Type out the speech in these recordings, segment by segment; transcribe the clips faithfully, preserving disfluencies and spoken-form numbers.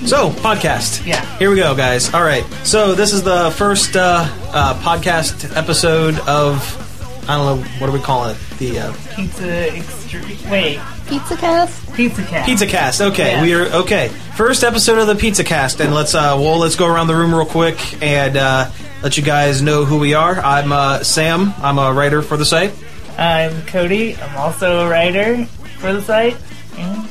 So, podcast. Yeah. Here we go, guys. All right. So, this is the first uh, uh, podcast episode of, I don't know, what do we call it? The uh, Pizza Extreme. Wait. Pizza Cast? Pizza Cast. Pizza Cast. Okay, Yeah. we are okay. First episode of the Pizza Cast, and let's uh, well, let's go around the room real quick and uh, let you guys know who we are. I'm uh, Sam. I'm a writer for the site. I'm Cody. I'm also a writer for the site. Yeah.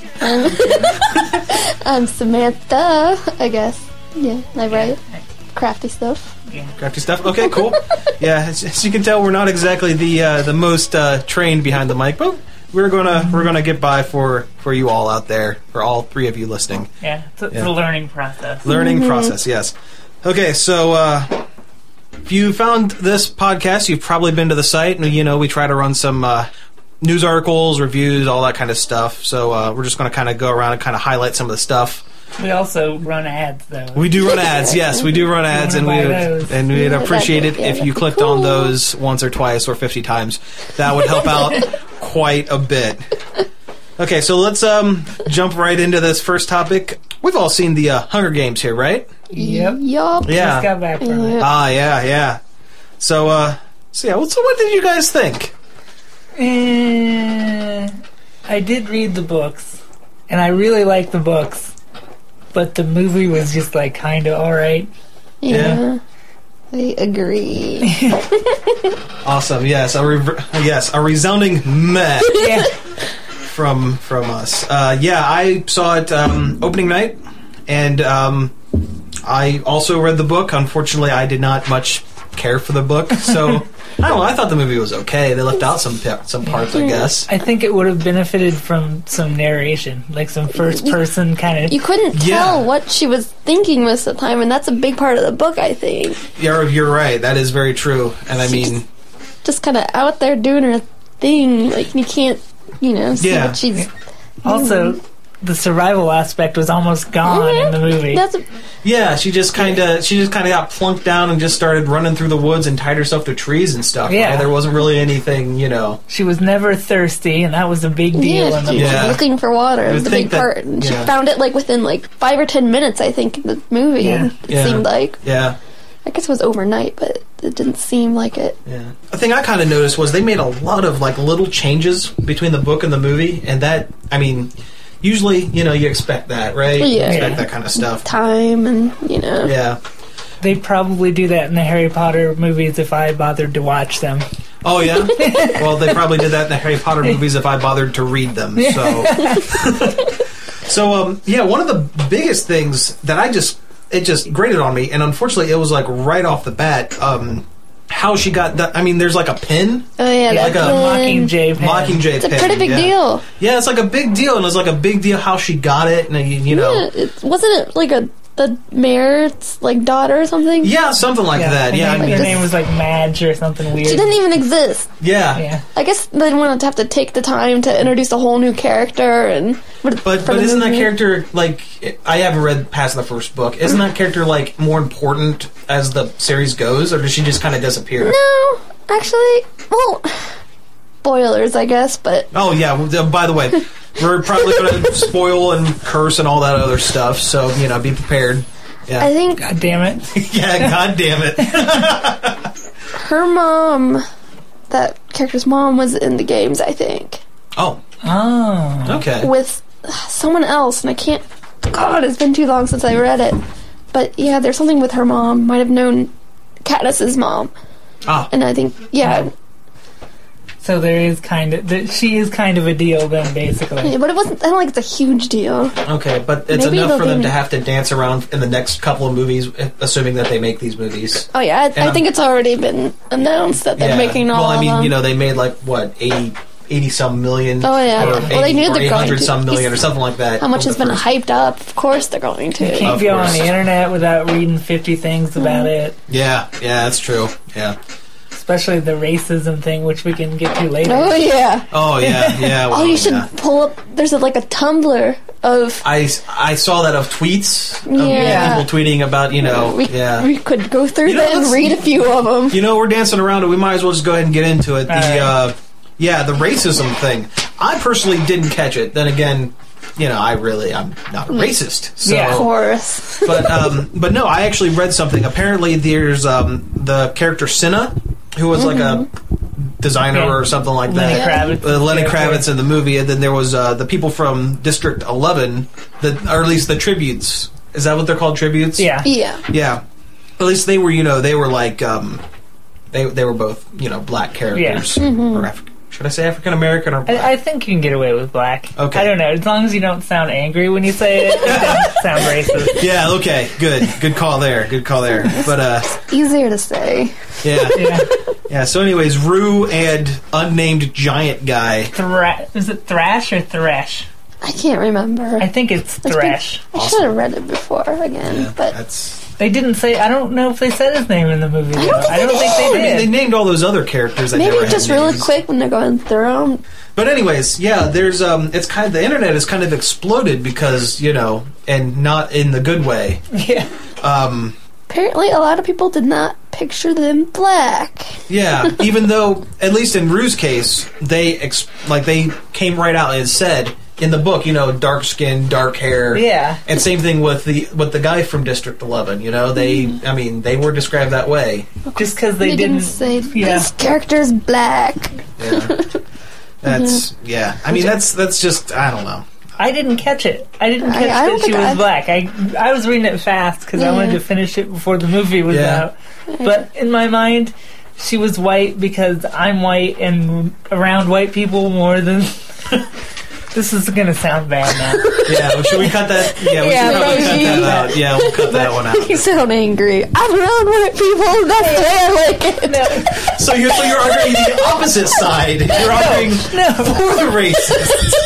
I'm Samantha, I guess. Yeah, I write crafty stuff. Yeah. Crafty stuff. Okay, cool. Yeah, as, as you can tell, we're not exactly the uh, the most uh, trained behind the mic, but we're gonna we're gonna get by for, for you all out there, for all three of you listening. Yeah. It's a, it's Yeah. a learning process. Learning process, yes. Okay, so uh, if you found this podcast, you've probably been to the site, and you know we try to run some uh, news articles, reviews, all that kind of stuff. So uh, we're just going to kind of go around and kind of highlight some of the stuff. We also run ads, though. We do run ads, yes, we do run ads, and we wanna buy would, those. and we'd Yeah, appreciate that'd it be- yeah, if you that'd be clicked on cool. those once or twice or fifty times. That would help out quite a bit. Okay, so let's um, jump right into this first topic. We've all seen the uh, Hunger Games here, right? Yep. Yup. Yeah. Just got back from it. Yeah. Ah, yeah, yeah. So, uh, so yeah. Well, so what did you guys think? Eh, I did read the books, and I really liked the books, but the movie was just like kind of alright. Yeah. I agree. Awesome. Yes, a re- yes, a resounding meh Yeah. from from us. Uh, yeah, I saw it um, opening night, and um, I also read the book. Unfortunately, I did not much care for the book, so. I don't know. I thought the movie was okay. They left out some pa- some parts, I guess. I think it would have benefited from some narration, like some first person kind of. You couldn't Yeah. tell what she was thinking most of the time, and that's a big part of the book, I think. You're you're right. That is very true. And I mean, Just kind of out there doing her thing. Like, you can't, you know, see Yeah. what she's... Also, the survival aspect was almost gone in the movie. That's a, yeah, she just kind of she just kind of got plunked down and just started running through the woods and tied herself to trees and stuff. Yeah. right? There wasn't really anything, you know. She was never thirsty, and that was a big deal yeah, in the she movie. was Yeah. looking for water. You It would was a think big that- part. And she yeah. found it, like, within, like, five or ten minutes, I think, in the movie. Yeah. It Yeah. seemed like. Yeah. I guess it was overnight, but it didn't seem like it. Yeah. The thing I kind of noticed was they made a lot of like little changes between the book and the movie, and that I mean, usually you know you expect that, right? You Yeah. expect that kind of stuff. Time and, you know. Yeah. They'd probably do that in the Harry Potter movies if I bothered to watch them. Oh yeah. Well, they probably did that in the Harry Potter movies if I bothered to read them. So. So um, yeah, one of the biggest things that I just it just grated on me, and unfortunately, it was like right off the bat. Um, how she got that? I mean, there's like a pin, Oh, yeah, Yeah, that like a pin. Mockingjay pen. Mockingjay It's a pin. pretty big yeah. deal. Yeah, it's like a big deal, and it's like a big deal how she got it, and you, you know, Yeah, it, wasn't it like a the mayor's like daughter or something? yeah, something like that. her Yeah, I name, mean, her name was like Madge or something weird. She didn't even exist. yeah. Yeah. I guess they wanted to have to take the time to introduce a whole new character and. But for but the isn't that movie. character like I haven't read past the first book? Isn't that character like more important as the series goes, or does she just kind of disappear? No, actually, well, spoilers, I guess, but Oh yeah. well, uh, By the way, we're probably going to spoil and curse and all that other stuff. So you know, be prepared. Yeah. I think God damn it. yeah. God damn it. her mom, that character's mom, was in the games. I think Oh. Oh. Okay. with someone else, and I can't. God, it's been too long since I read it. But yeah, there's something with her mom. Might have known Katniss's mom, Ah. and I think yeah, So there is kind of, th- she is kind of a deal then, basically. yeah, but it wasn't. I don't think it's a huge deal. Okay, but it's Maybe enough they'll for them be- to have to dance around in the next couple of movies, assuming that they make these movies. Oh yeah, I, I I'm- think it's already been announced that they're Yeah. making all Well, I of mean, them. you know, they made like what eighty, eighty some million. Oh, yeah. Or Well, they eighty knew or they're eight going hundred to. some million or something like that. How much of has the been first- hyped up? Of course they're going to. You can't Of go on course. the internet without reading fifty things about it. Yeah, yeah, that's true. Yeah. Especially the racism thing, which we can get to later. Oh yeah. Oh yeah, yeah. Well, Oh, you should yeah. pull up. There's a, like a Tumblr of. I, I saw that of tweets. Of Yeah. people tweeting about, you know, We, yeah. we could go through You know, that and let's- read a few of them. You know, we're dancing around it. We might as well just go ahead and get into it. The All right. uh, yeah, the racism thing. I personally didn't catch it. Then again, you know, I really, I'm not a racist. So, Yeah. Of course. but um, but no, I actually read something. Apparently, there's um, the character Cinna, who was like a designer Yeah. or something like Lenny that. Kravitz. Uh, Lenny character. Kravitz in the movie, and then there was uh, the people from District eleven, the, or at least the tributes. Is that what they're called? Tributes? Yeah. Yeah. Yeah. At least they were, you know, they were like, um, they they were both, you know, black characters. Or Af- should I say African American or black? I, I think you can get away with black. Okay. I don't know. As long as you don't sound angry when you say it, it doesn't sound racist. yeah, okay, good. Good call there. Good call there. But, uh, Easier to say. yeah. Yeah. Yeah, so anyways, Rue and unnamed giant guy. Thra- is it Thrash or Thresh? I can't remember. I think it's Thresh. I should have read it before again, but That's... They didn't say. I don't know if they said his name in the movie. I though. don't think I don't they think they I mean, did. they named all those other characters that maybe never had just really names. quick when they're going through them. But anyways, yeah, there's um, it's kind of the internet has kind of exploded because you know, and not in the good way. Yeah. Um, Apparently, a lot of people did not picture them black. yeah, even though at least in Rue's case, they ex- like they came right out and said in the book, you know, dark skin, dark hair. Yeah. And same thing with the with the guy from District eleven. You know, they I mean they were described that way. Just because they, They didn't. didn't say yeah. this character's black. Yeah. That's yeah. I mean that's that's just I don't know. I didn't catch it. I didn't I- catch I don't that she think was I- black. I I was reading it fast because I Yeah. wanted to finish it before the movie was Yeah. out. But in my mind, she was white because I'm white and around white people more than. This is gonna sound bad now. Yeah, well, should we cut that? Yeah, we Yeah, should probably cut maybe. that out. Yeah, we'll cut that one out. You sound angry. I'm around white people. That's the way I like it. No, So you're so you're arguing the opposite side. You're arguing no. for the racists.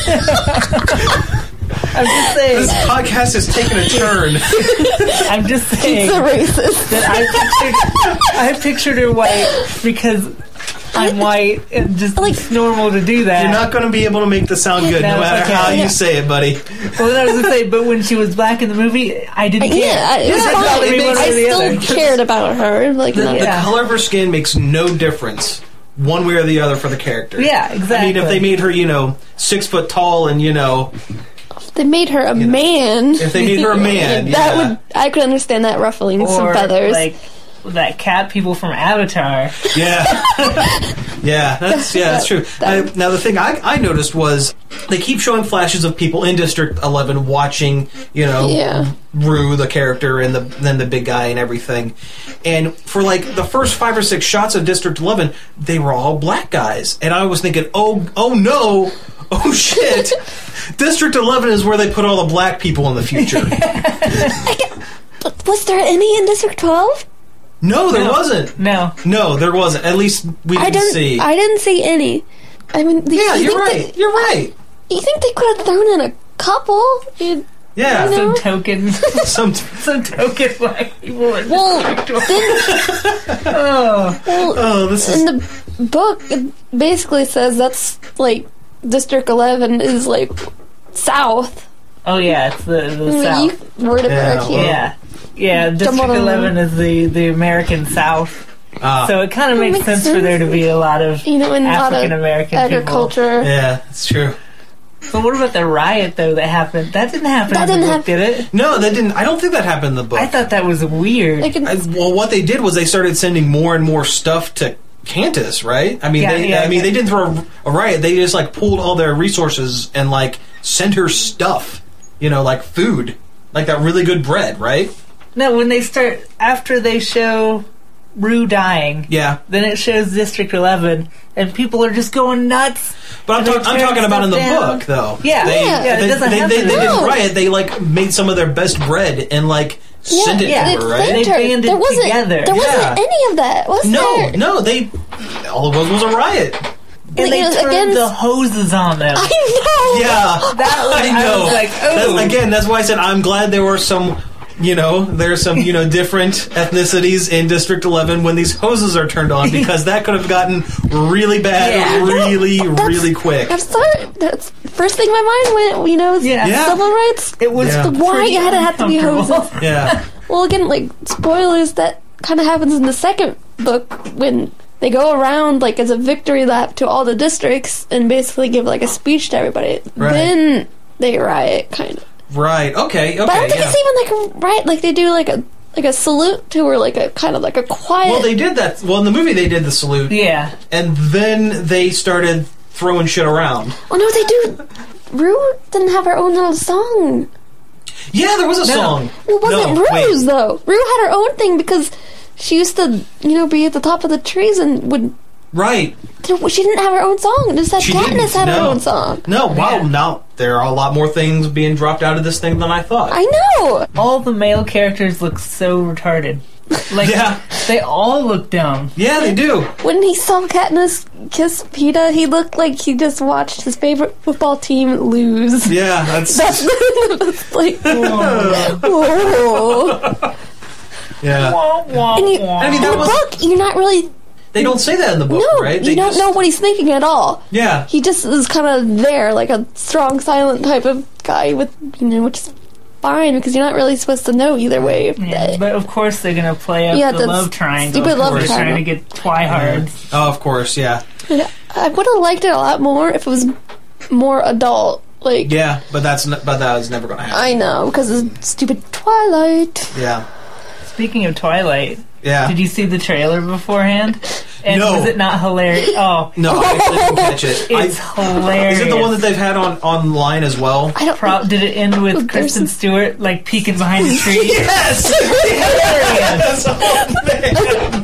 I'm just This saying. podcast has taken a turn. I'm just saying It's a racist. that I pictured, I pictured her white because I'm white and just Like- it's normal to do that. You're not going to be able to make this sound good, no, No, matter okay. how you Yeah. say it, buddy. Well, I was gonna say, but when she was black in the movie, I didn't care. Yeah, I- It it's was fine. probably It one makes- or I the still other. cared about her. Like, The, not- the Yeah. color of her skin makes no difference one way or the other for the character. Yeah, exactly. I mean, if they made her, you know, six foot tall and you know, they made her a know, man. if they made her a man, that yeah. would I could understand that ruffling some or feathers. like that cat people from Avatar. Yeah, yeah, that's yeah, that's true. I, That- now the thing I, I noticed was they keep showing flashes of people in District eleven watching, you know, Yeah. Rue the character and the then the big guy and everything, and for like the first five or six shots of District eleven, they were all black guys, and I was thinking, oh, oh no. Oh shit! District eleven is where they put all the black people in the future. But was there any in District twelve? No, there No. wasn't. No, No, there wasn't. At least we I didn't didn't. see. I didn't see any. I mean, the- yeah, you you're think right. They, You're right. you think they could have thrown in a couple? You- Yeah. I know. some token, Some. some token black people. In well, District then, oh, well, Oh, this is. in the book, it basically says that's like District eleven is like south. oh yeah, it's the the I mean, South. you worded Yeah, correctly. well- Yeah, yeah. District on. Eleven is the the American South. Ah, So it kind of That makes makes sense, for sense. there to be a lot of You know, in a lot African of American people. agriculture. yeah, it's true. But what about the riot though that happened? That didn't happen That in the didn't book, did it? No, that didn't. I don't think that happened in the book. I thought that was weird. They could, I, well, what they did was they started sending more and more stuff to Cantus, right? I mean, Yeah, they, yeah, I mean, yeah. they didn't throw a, a riot. They just like pulled all their resources and like sent her stuff. You know, like food, like that really good bread, right? No, when they start after they show Rue dying, Yeah, then it shows District Eleven, and people are just going nuts. but I'm, And they talk, I'm tear talking about in the stuff down. book, though. Yeah, they, Yeah. yeah, it they, doesn't they, happen they, in they the didn't book. riot. They like made some of their best bread and like sent it yeah, to they her, right? thanked They her. banded There wasn't. together. There wasn't Yeah. any of that, was No, there? no, they. All it was was a riot. And they Like, turned against- the hoses on them. I know. Yeah, That was- I I know. was like, oh. That's- again, that's why I said I'm glad there were some. You know, there's some you know different ethnicities in District eleven when these hoses are turned on because that could have gotten really bad, Yeah. really, really quick. I'm sorry. That's first thing my mind went. You know, is Yeah. Yeah. civil rights. It was Yeah. Why pretty had it have to be uncomfortable. hoses? Yeah, Well, again, like spoilers. That kind of happens in the second book when they go around like as a victory lap to all the districts and basically give like a speech to everybody. Right. Then they riot, kind of. Right. Okay. Okay. But I don't think yeah. it's even like a riot. Like they do like a like a salute to her, like a kind of like a quiet. Well, they did that. Well, in the movie, they did the salute. Yeah. And then they started throwing shit around. Oh no, they do. Rue didn't have her own little song. Yeah, there was a No. song. Well, it wasn't No, wait. Rue's though. Rue had her own thing because she used to, you know, be at the top of the trees and would. Right. She didn't have her own song. Just that She Katniss didn't, had her no. own song. No, wow, Yeah. now there are a lot more things being dropped out of this thing than I thought. I know. All the male characters look so retarded. Like, Yeah. they all look dumb. Yeah, they do. When he saw Katniss kiss Peeta, he looked like he just watched his favorite football team lose. Yeah, that's, That's, that's like, whoa. yeah. Wah, wah, And you, wah. I mean, in that the was- book, you're not really. They don't say that in the book, No, right? you They don't just- know what he's thinking at all. Yeah. He just is kind of there, like a strong, silent type of guy with, you know, which is fine because you're not really supposed to know either way. Yeah, but of course they're gonna play up Yeah, the that's love triangle. stupid of love course, triangle. trying to get Twihards. Oh, of course, yeah. I would have liked it a lot more if it was more adult. Like, Yeah, but that's n- but that was never going to happen. I know, because of stupid Twilight. Yeah. Speaking of Twilight, Yeah. did you see the trailer beforehand? And No. was it not hilarious? Oh, No, I actually didn't catch it. it's I, hilarious. is it the one that they've had on online as well? I don't Pro- did it end with There's Kristen some- Stewart like peeking behind a tree? Yes! Hilarious. Yes! Oh, man.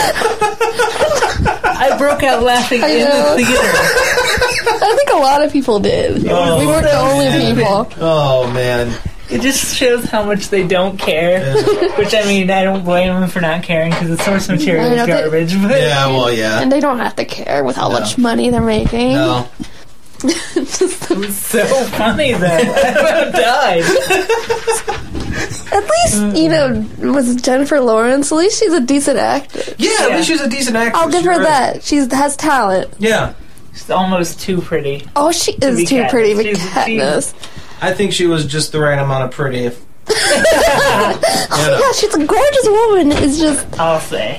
I broke out laughing I in know. the theater. I think a lot of people did. Oh, we weren't the only man. people. Oh, man. It just shows how much they don't care. Yeah. Which, I mean, I don't blame them for not caring because the source material I know, is they- garbage. But Yeah, well, yeah. And they don't have to care with how No. much money they're making. No. it was so funny, though. I about died. At least, you know, with Jennifer Lawrence, at least she's a decent actress. Yeah, at Yeah. least she's a decent actress. I'll give her you're right. that. She has talent. Yeah. She's almost too pretty. Oh, she is be too Katniss. pretty, but She's- Katniss. I think she was just the right amount of pretty. If, Oh, yeah, she's a gorgeous woman. It's just, I'll say.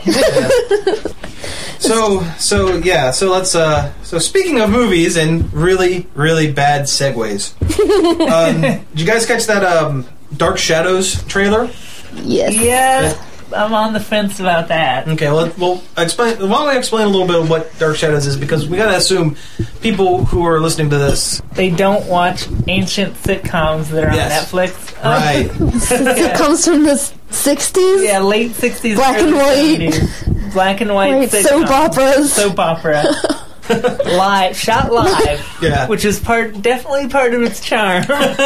So, so yeah, so let's, uh, so speaking of movies and really, really bad segues, um, did you guys catch that, um, Dark Shadows trailer? yes. Yeah, I'm on the fence about that. Okay, well, well, explain, why don't I explain a little bit of what Dark Shadows is, because we gotta assume people who are listening to this, They don't watch ancient sitcoms that are Yes. on Netflix. right, It comes from the sixties. Yeah, late sixties, Black and early white. seventies. Black and white Right, sitcom. soap operas. Soap opera. Live, shot live. yeah. Which is part, definitely part of its charm.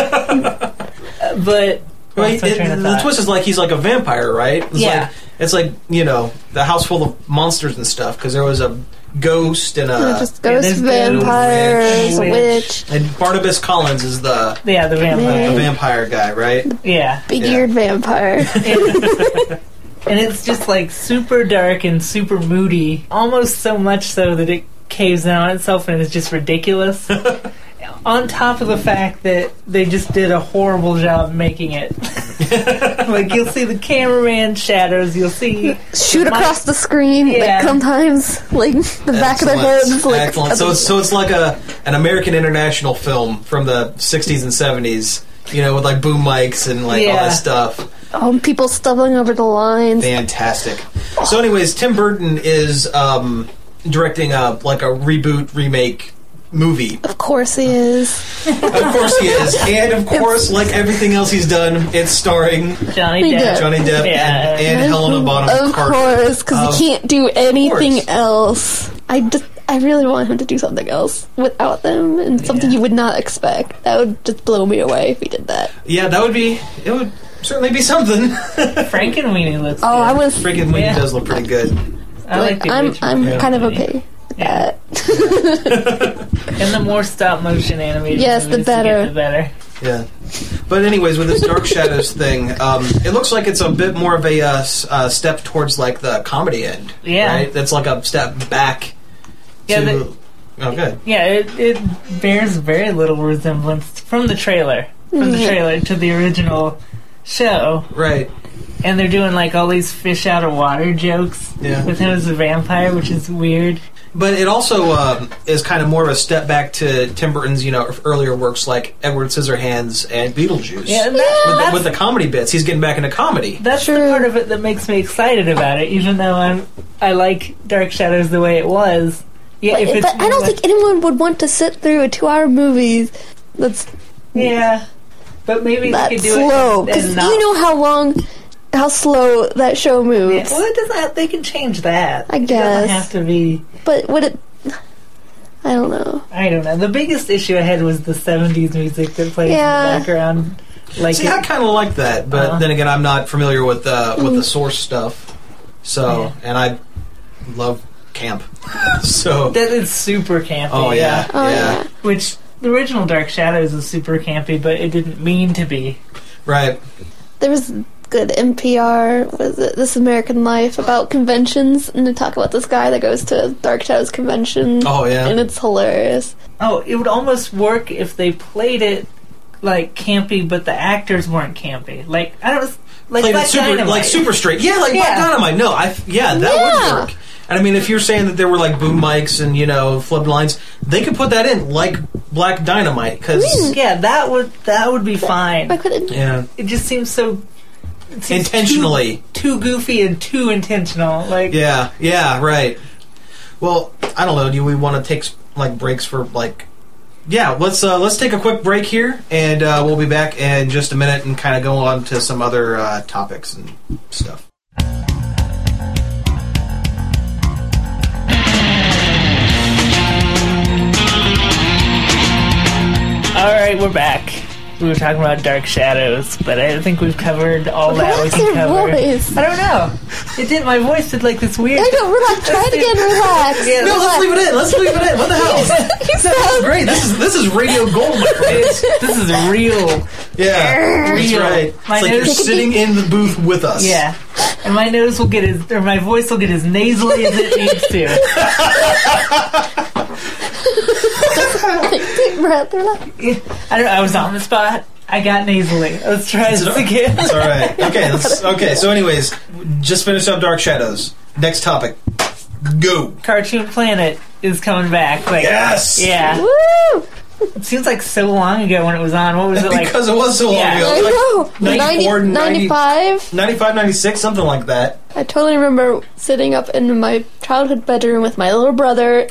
But Right, lost my it- train of the thought. twist is like he's like a vampire, right? It's Yeah. like, it's like, you know, the house full of monsters and stuff, because there was a ghost and Yeah, a... just yeah, ghost there's vampires, ghost, a witch. witch, And Barnabas Collins is the, Yeah, the the vampire. vampire guy, right? Yeah. big Yeah. eared vampire. And it's just like super dark and super moody. Almost so much so that it caves in on itself and is just ridiculous. On top of the fact that they just did a horrible job making it. Like, you'll see the cameraman shadows, you'll see... Shoot the across the screen, Yeah. like sometimes, like the back of their Excellent. heads. Like, Excellent. So it's, so it's like a an American international film from the sixties and seventies, you know, with like boom mics and like all Yeah. that stuff. oh, people stumbling over the lines. Fantastic. So, anyways, Tim Burton is um, directing a like a reboot remake movie. Of course he is. Of course he is, and of course, like everything else he's done, it's starring Johnny He Depp. did. Johnny Depp Yeah. and, and Helena Bonham Of Carter. course, because Of he can't do anything course. else. I just, I really want him to do something else without them, and something Yeah. you would not expect. That would just blow me away if he did that. Yeah, that would be. It would certainly be something. Frankenweenie looks Oh, good. I was Freaking Weenie Yeah. does look pretty good. I like, like, the I'm, original I'm Yeah. kind of Frankenweenie. okay. Yeah. That. And the more stop motion animated Yes, the movies you get, better. the better. Yeah. But anyways, with this Dark Shadows thing, um, it looks like it's a bit more of a uh, s- uh, step towards like the comedy end. Yeah. Right? That's like a step back Yeah, to. the- oh, good. Yeah, it, it bears very little resemblance from the trailer, from the Yeah. trailer to the original show. Right. And they're doing like all these fish out of water jokes Yeah. with him as a vampire, which is weird. But it also um, is kind of more of a step back to Tim Burton's, you know, earlier works like Edward Scissorhands and Beetlejuice. Yeah, and that, Yeah. With, that's, the, with the comedy bits, he's getting back into comedy. that's the True. part of it that makes me excited about it, even though I'm I like Dark Shadows the way it was. Yeah, But, if it's but I don't think anyone would want to sit through a two-hour movie that's Yeah, but maybe we that could do slow. it Because and you not. know how long, how slow that show Yeah, moves. well, it doesn't. Have, they can change that. I It guess. doesn't have to be. But would it? I don't know. I don't know. The biggest issue I had was the seventies music that plays Yeah. in the background. Like See, it, I kind of like that, but Uh-huh. then again, I'm not familiar with uh, with the source stuff. So, Yeah. and I love camp. so, that is super campy. oh yeah, Oh yeah, yeah. Which the original Dark Shadows is super campy, but it didn't mean to be. right. There was good N P R, was it This American Life, about conventions, and they talk about this guy that goes to Dark Shadows convention, Oh yeah. and it's hilarious. Oh, it would almost work if they played it like campy, but the actors weren't campy. Like I don't like Played Black it super, Dynamite. like super straight. Yeah, like Black Yeah. Dynamite. No, I yeah, that Yeah. would work. And I mean, if you're saying that there were like boom mics and you know flubbed lines, they could put that in like Black Dynamite because Yeah, that would that would be fine. Why couldn't? yeah, It just seems so it seems intentionally. too, too goofy and too intentional. Like Yeah, yeah, right. Well, I don't know. Do we want to take like breaks for like? Yeah, let's uh, let's take a quick break here, and uh, we'll be back in just a minute and kind of go on to some other uh, topics and stuff. all right, we're back. We were talking about Dark Shadows, but I think we've covered all that we Relax can your cover. voice. I don't know. It did. My voice did like this weird. I don't relax. Try it again. Relax. Yeah, No, let's leave it in. Let's leave it in. What the hell? You sound Great. This is this is radio gold. my friend. This is real. Yeah, that's Real. right. My It's like you're nose- sitting in the booth with us. Yeah, and my nose will get as, or my voice will get as nasally as it needs to. deep breath. Relax. I don't. I was on the spot. I got nasally. Let's try this again. It's all right. Okay. Let's, okay. So, anyways, just finished up Dark Shadows. Next topic. Go. Cartoon Planet is coming back. Like, Yes! yeah. Woo! It seems like so long ago when it was on. What was it like? Because it was so long Yeah. ago. I Like know. ninety-four, ninety, ninety-five. ninety-five, ninety-six, something like that. I totally remember sitting up in my childhood bedroom with my little brother,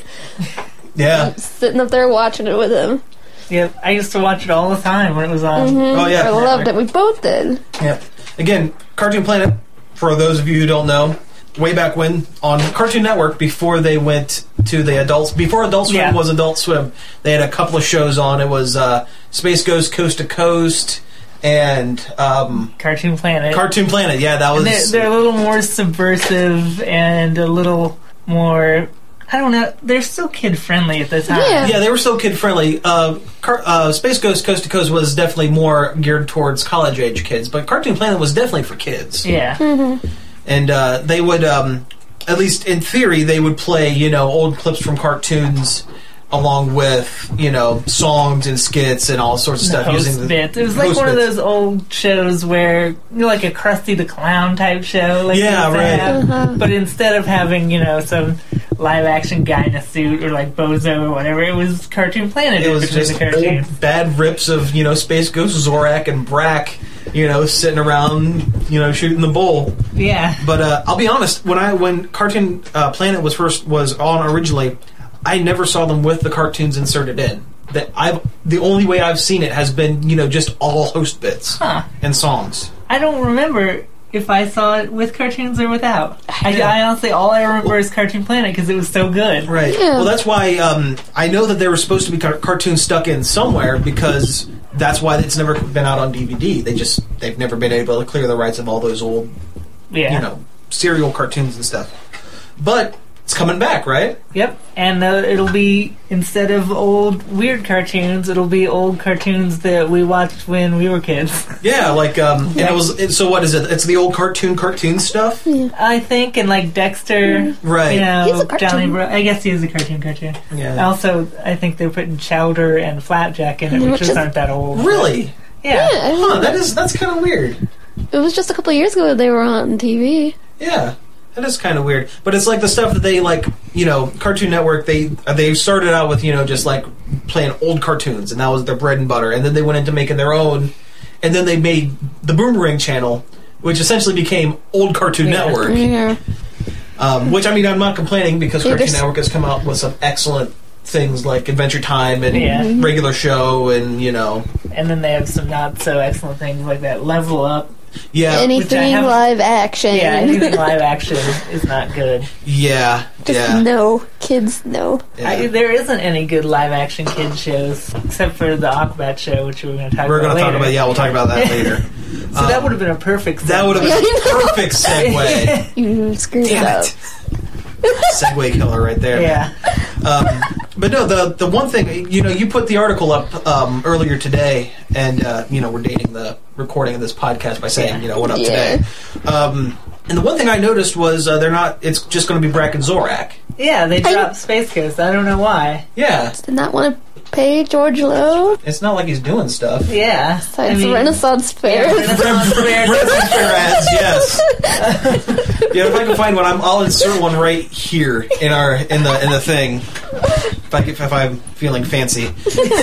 Yeah. sitting up there watching it with him. Yeah, I used to watch it all the time when it was on. Oh, yeah. I loved it. We both did. Yeah. Again, Cartoon Planet, for those of you who don't know, way back when on Cartoon Network, before they went to the adults, before Adult Swim Yeah. was Adult Swim, they had a couple of shows on. It was uh, Space Ghost Coast to Coast and um, Cartoon Planet. Cartoon Planet. Yeah, that was. they're, they're a little more subversive and a little more. I don't know. They're still kid friendly at the time. Yeah. yeah, they were still kid friendly. Uh, Car- uh, Space Ghost Coast to Coast was definitely more geared towards college age kids, but Cartoon Planet was definitely for kids. Yeah. And uh, they would, um, at least in theory, they would play, you know, old clips from cartoons along with, you know, songs and skits and all sorts of stuff. Host using the bits. It was like host one of bits. those old shows where, you know, like a Krusty the Clown type show. Like Yeah, they used to right. have. Uh-huh. But instead of having, you know, some live action guy in a suit or like Bozo or whatever, it was Cartoon Planet. It in was between just the cartoons. old bad rips of, you know, Space Ghost, Zorak, and Brack, you know, sitting around, you know, shooting the bull. Yeah. But uh, I'll be honest, when I when Cartoon uh, Planet was first was on originally, I never saw them with the cartoons inserted in. That I've the only way I've seen it has been, you know, just all host bits Huh. and songs. I don't remember if I saw it with cartoons or without. I, Yeah. I honestly, all I remember is Cartoon Planet because it was so good. Right. Yeah. Well, that's why um, I know that there were supposed to be car- cartoons stuck in somewhere because that's why it's never been out on D V D. They just they've never been able to clear the rights of all those old, Yeah. you know, serial cartoons and stuff. But it's coming back, right? Yep. And uh, it'll be, instead of old weird cartoons, it'll be old cartoons that we watched when we were kids. Yeah, like um, and it was. It, so what is it? It's the old cartoon cartoon stuff, I think, and like Dexter, right? you know, He's a cartoon. Johnny Bro. I guess he is a cartoon cartoon. Yeah. Also, I think they're putting Chowder and Flapjack in it, Yeah, which which just is- aren't that old. Really? Yeah. Yeah, I Huh? mean, That is that's kind of weird. it was just a couple of years ago they were on T V. Yeah. That is kind of weird. But it's like the stuff that they, like, you know, Cartoon Network, they they started out with, you know, just, like, playing old cartoons, and that was their bread and butter. And then they went into making their own, and then they made the Boomerang Channel, which essentially became Old Cartoon Yeah. Network. Yeah. Um, which, I mean, I'm not complaining, because Yeah, Cartoon there's- Network has come out with some excellent things like Adventure Time and Yeah. Regular Show, and, you know, And then they have some not so excellent things like that. Level Up. yeah, Anything haven't- live action. Yeah, anything live action is not good. yeah, Just yeah. no. Kids, no. yeah. I, there isn't any good live action kid shows except for the Aquabat show, which we're going to talk We're about going to later. talk about, yeah, we'll talk about that later. So that would have been a perfect. That would have been Yeah, a perfect segue. You screwed it Damn up. it. Segway killer right there. Yeah. Um, but no, the the one thing, you know, you put the article up um, earlier today, and, uh, you know, we're dating the recording of this podcast by saying, Yeah. you know, what up Yeah. today. Um, and the one thing I noticed was uh, they're not, it's just going to be Brack and Zorak. Yeah, they I- dropped Space Coast. I don't know why. Yeah. Did not want to pay George Lowe. It's not like he's doing stuff. Yeah. Besides the Renaissance Fair. Yeah, Renaissance Fair. Renaissance Fair ads, yes. Yeah, if I can find one, I'm, I'll insert one right here in our in the in the thing. If I if I'm feeling fancy.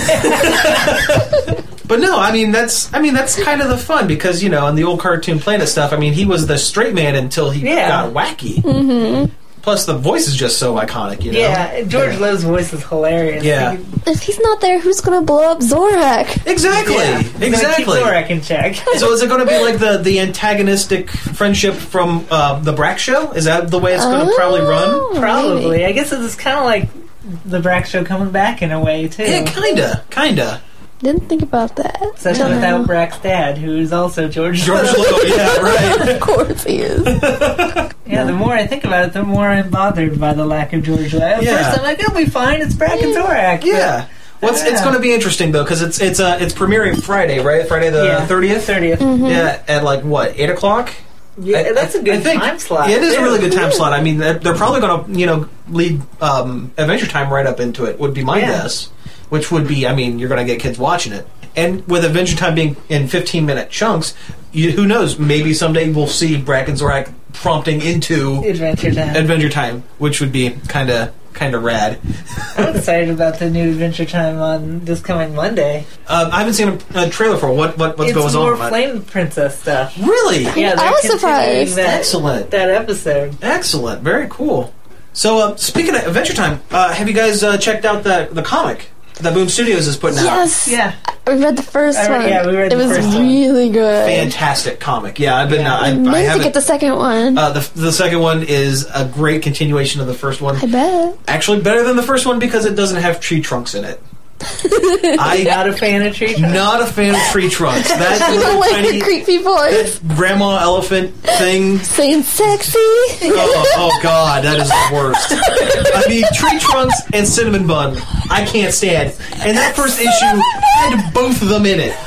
But no, I mean that's I mean that's kind of the fun, because, you know, in the old Cartoon Planet stuff, I mean, he was the straight man until he Yeah. got wacky. Mm-hmm. Plus, the voice is just so iconic, you know. Yeah, George Lowe's voice is hilarious. Yeah. He- If he's not there, who's going to blow up Zorak? Exactly, yeah. He's gonna exactly. Keep Zorak in check. So is it going to be like the, the antagonistic friendship from uh, the Brack Show? Is that the way it's going to probably run? Oh, Probably. maybe. I guess it's kind of like the Brack Show coming back in a way too. Yeah, kinda, kinda. Didn't think about that. Especially No. without Brack's dad, who is also George. George Lowe, yeah, right. Of course he is. Yeah, the more I think about it, the more I'm bothered by the lack of George Lowe. At Yeah. first, I'm like, it'll be fine. It's Brack and Zorak. Yeah. Well, it's, it's Yeah. going to be interesting though, because it's it's uh, it's premiering Friday, right? Friday the thirtieth. Thirtieth. Yeah, at like what, eight o'clock? Yeah, I- that's a I- good I think- time slot. Yeah, it is a too. really good time slot. I mean, they're they're probably going to, you know, lead um, Adventure Time right up into it, would be my Yeah. guess. Which would be, I mean, you're going to get kids watching it. And with Adventure Time being in fifteen minute chunks, you, who knows, maybe someday we'll see Brack and Zorak prompting into Adventure Time. Adventure Time, which would be kind of kind of rad. I'm excited about the new Adventure Time on this coming Monday. Um, I haven't seen a, a trailer for it. what what what it's goes more on. with it. Flame Princess stuff. Really? Yeah, I they're was continuing surprised. That, Excellent. that episode. Excellent. Very cool. So, uh, speaking of Adventure Time, uh, have you guys uh, checked out the the comic that Boom Studios is putting out? Yes. Yeah. We read the first I read- one. yeah, we read it the was first one. really good. Fantastic comic. Yeah, I've been. Yeah. Uh, I, I I meant to haven't. get the second one. uh, the the second one is a great continuation of the first one. I bet. Actually, better than the first one because it doesn't have tree trunks in it. I Not a fan of Tree Trunks. not a fan of tree trunks. That I don't little like tiny the creepy voice. that grandma elephant thing. Saying sexy. Oh, oh God, that is the worst. I mean, tree trunks and cinnamon bun, I can't stand. And that first issue had both of them in it.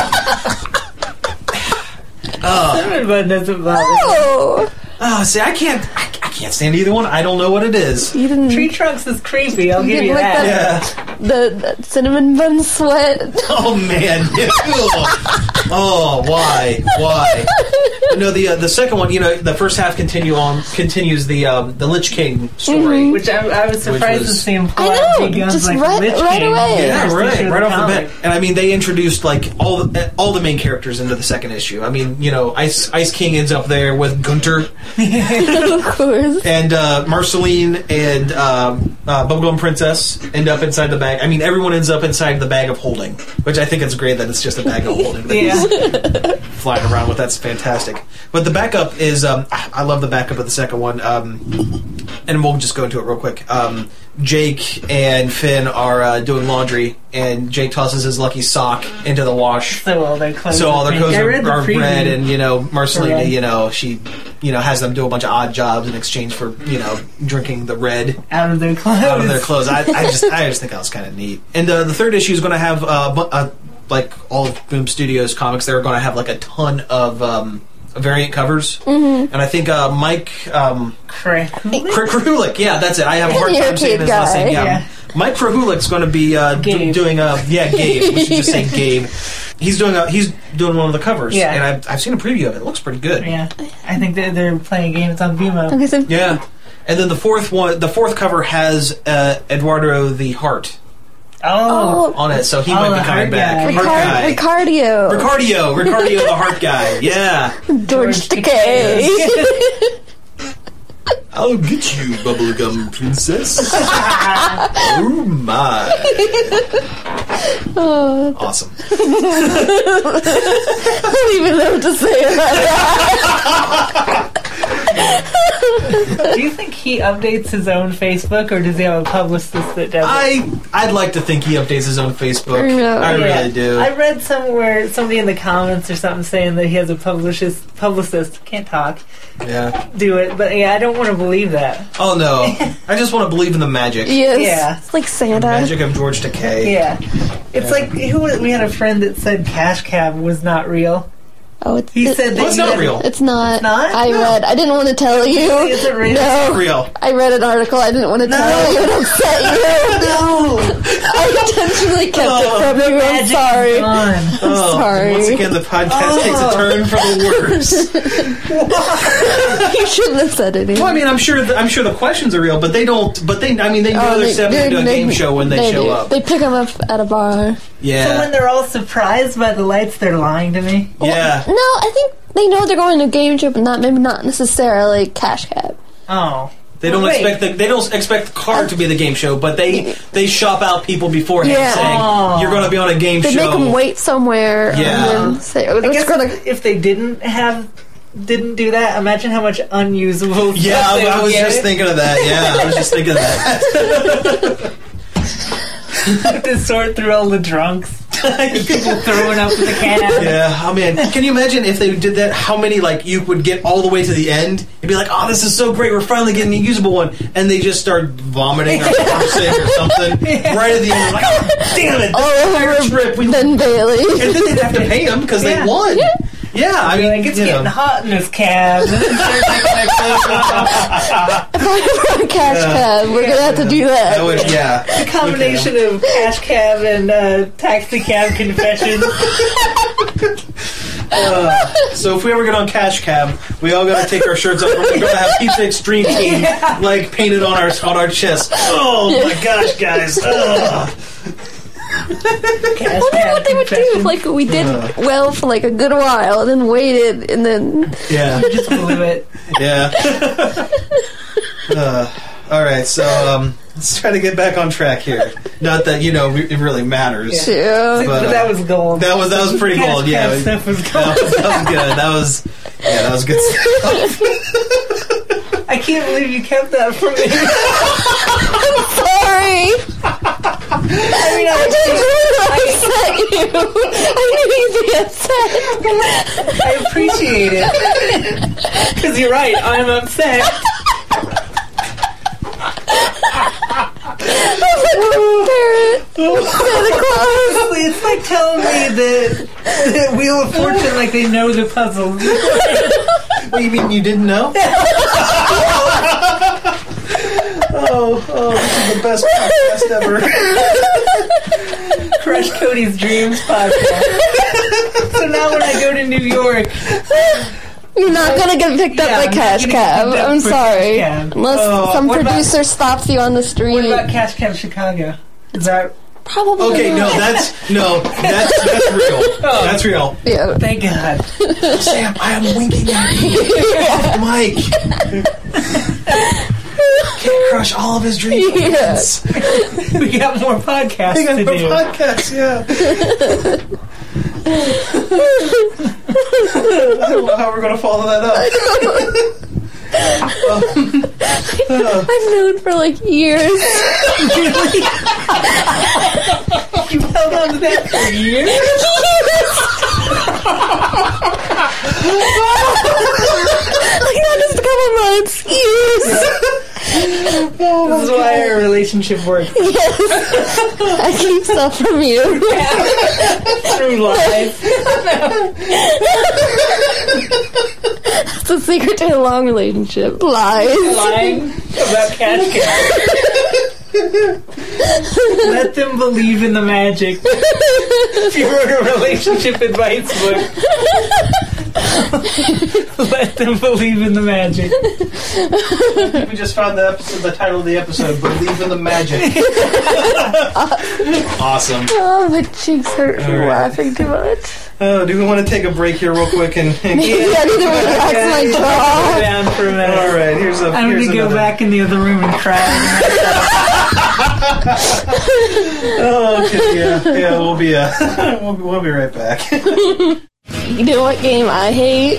Cinnamon Bun doesn't bother me. Oh. Oh, see, I can't, I, I can't stand either one. I don't know what it is. You didn't. Tree Trunks is creepy, I'll You give you didn't like that. Yeah. The, the cinnamon bun sweat. Oh man. Ew. Oh, why, why? No, the uh, the second one. You know, the first half continue on continues the um, the Lich King story. Which I, I was surprised Which was- to see him pull I out know, big guns just like right- Lich right King. away. Yeah, First right, issue of right off the comic. bat. And I mean, they introduced like all the all the main characters into the second issue. I mean, you know, Ice Ice King ends up there with Gunter Of course. and uh, Marceline and um, uh, Bubblegum Princess end up inside the bag. I mean, everyone ends up inside the bag of holding, which I think it's great that it's just a bag of holding that Yeah. he's flying around with. That's fantastic. But the backup is, um, I love the backup of the second one. Um, and we'll just go into it real quick. Um, Jake and Finn are uh, doing laundry, and Jake tosses his lucky sock into the wash. So all their clothes So all their are clothes pink. I are, read the are preview. red, and you know, Marcelina, Red. you know, she, you know, has them do a bunch of odd jobs in exchange for, you know, drinking the red out of their clothes. out of their clothes. I, I just, I just think that was kind of neat. And uh, the third issue is going to have, uh, bu- uh, like all of Boom Studios comics, they're going to have like a ton of um, variant covers, mm-hmm. and I think uh, Mike. Um, Correct. Kr- Krahulik, yeah, that's it. I have a hard You're a time saying kid his last guy. name. Yeah, Yeah. Mike Krahulik's going to be uh, Gabe. do, doing a yeah Gabe. We should just say Gabe. He's doing a he's doing one of the covers. Yeah. and I've I've seen a preview of it. It looks pretty good. Yeah, I think that they're playing a game. It's on Vimeo. Okay, so Yeah. And then the fourth one, the fourth cover has uh, Eduardo the Heart Oh, oh, on it, so he Oh, might the be coming heart back. guy. Heart guy. Ricard- Ricardio. Ricardio, Ricardio the Heart guy. Yeah. George Takei. I'll get you, bubblegum princess. Oh my. Oh, Awesome. I don't even know what to say about that. do you think he updates his own Facebook, or does he have a publicist that does it? I I'd like to think he updates his own Facebook. No. I Yeah. really do. I read somewhere, somebody in the comments or something saying that he has a publicist, publicist, can't talk, Yeah. do it, but yeah, I don't want to believe that. Oh no. I just want to believe in the magic. Yes. Yeah. It's like The Santa. magic of George Takei. Yeah. It's like, who was, we had a friend that said Cash Cab was not real. Oh, it's, He it- said that Well, it's you not had- real. it's not. It's not? I No. read. I didn't want to tell you. Is it real? No. Real. I read an article. I didn't want to tell you and upset you. No. I intentionally kept Oh, it from you. I'm Magic sorry. is gone. Oh, Sorry. Once again, the podcast takes a turn for the worse. You shouldn't have said anything. Well, I mean, I'm sure. The, I'm sure the questions are real, but they don't. But they. I mean, they know Oh, they're they- stepping they're- into a they- game show when they, show do. up. They pick them up at a bar. Yeah. So when they're all surprised by the lights, they're lying to me? yeah. No, I think they know they're going to a game show, but not maybe not necessarily Cash Cab. Oh. They don't Wait. expect the they don't expect the card to be the game show, but they they shop out people beforehand Yeah. saying Oh. you're going to be on a game They show. make them wait somewhere Yeah. and then say, "Oh, I that's guess gonna." if, if they didn't have, didn't do that, imagine how much unusable Yeah, stuff I, they I would was get. just thinking of that. Yeah, I was just thinking of that. to sort through all the drunks. People throwing up in the can. Yeah, oh man, can you imagine if they did that? How many like you would get all the way to the end? You'd be like, "Oh, this is so great! We're finally getting a usable one," and they just start vomiting or cursing or something right at the end. Like, "Oh, damn it! All This entire over trip, we Ben Bailey. and then they'd have to pay them because Yeah. they won. Yeah, I mean, Like, it's you getting know. hot in this cab. And then start taking their clothes off. Cash Cab. We're gonna have to do that. That would, yeah. The combination of cash cab and uh, taxi cab confession. Uh, so if we ever get on Cash Cab, we all got to take our shirts off. We're going to have Pizza Extreme Team like painted on our on our chest. Oh my gosh, guys! Ugh. Cash I wonder cab what they would do. confession. Like we did well for like a good while, and then waited, and then Yeah, Just blew it. yeah. Uh, all right, so um, let's try to get back on track here. Not that you know it really matters. yeah. But, But, uh, that was gold. That was that was pretty Cash gold. cab Yeah, stuff was that gold. was, that was good. That was yeah, that was good stuff. I can't believe you kept that from me. Sorry. I mean, I, I didn't mean to upset you. I knew you'd be upset. I appreciate it. Because you're right, I'm upset. I was like, compare it. Santa Claus. It's like telling me that, that Wheel of Fortune, like they know the puzzle. What do you mean you didn't know? oh, oh, this is the best podcast ever. Crush Cody's Dreams podcast. So now when I go to New York, You're not gonna get picked up Yeah, by I'm not Cash gonna Cab. get picked up I'm for sorry. Cash Cab. Unless Oh, some what about- producer stops you on the street. what about Cash Cab Chicago? Is that... Probably Okay, no, not. that's no, that's that's real. That's real. Yeah. Thank God. Sam, I am winking at you, Mike. Can't crush all of his dreams. at Yeah. once. We got more podcasts They got to the do. podcast, yeah. I don't know how we're going to follow that up. I've known for like years. You held on to that for years? Like not just a couple months. Years. This is why our relationship works. Yes. I keep stuff from you. Through life. It's a secret to a long relationship. Lies. Lying about Cash Cab. Let them believe in the magic. If you wrote a relationship advice book, let them believe in the magic. I think we just found the episode, the title of the episode, Believe in the Magic. Awesome. Oh, my cheeks hurt from right. laughing too much. Oh, do we want to take a break here real quick? and, and Yeah, I need to relax my Go jaw. down for a minute. All right, here's a. I'm here's gonna go another. back in the other room and cry. Oh, okay, yeah, yeah, we'll be uh, we'll, we'll be right back. You know what game I hate?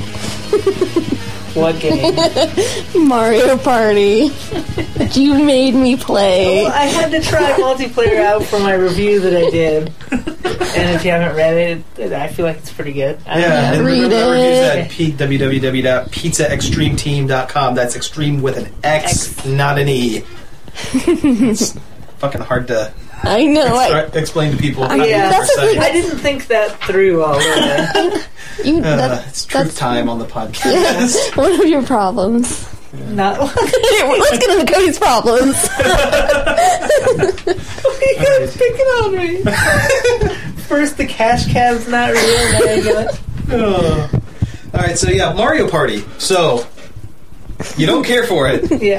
What game? Mario Party. That you made me play. Well, I had to try multiplayer out for my review that I did. And if you haven't read it, it I feel like it's pretty good. I don't Yeah, know. and Read remember the reviews it. at p- w w w dot pizza extreme team dot com. That's extreme with an X, X. not an E. It's fucking hard to I know. I, start, explain to people. I- how to Yeah, use that's the our thing. site. I didn't think that through all the way. you, Uh, that, it's truth that's time on the podcast. that's one of your problems. Not Let's get into Cody's problems. you guys picking on me. First, the cash cab's not real. Now I got Oh. All right, so yeah, Mario Party. So you don't care for it. yeah.